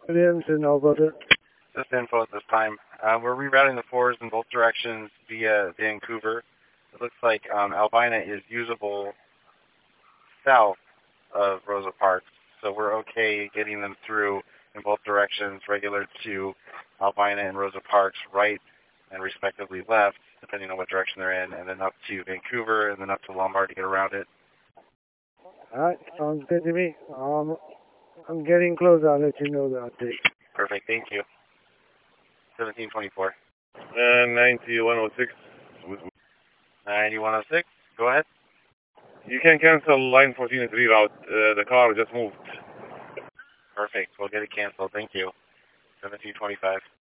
Williamson, Alberta. Just info at this time. We're rerouting the 4s in both directions via Vancouver. It looks like Albina is usable south of Rosa Parks, so we're okay getting them through in both directions, regular to Albina and Rosa Parks, right and respectively left, depending on what direction they're in, and then up to Vancouver, and then up to Lombard to get around it. Alright, sounds good to me. I'm getting close, I'll let you know the update. Perfect, thank you. 1724. 9106. 9106, go ahead. You can cancel line 14 and reroute. The car just moved. Perfect, we'll get it canceled, thank you. 1725.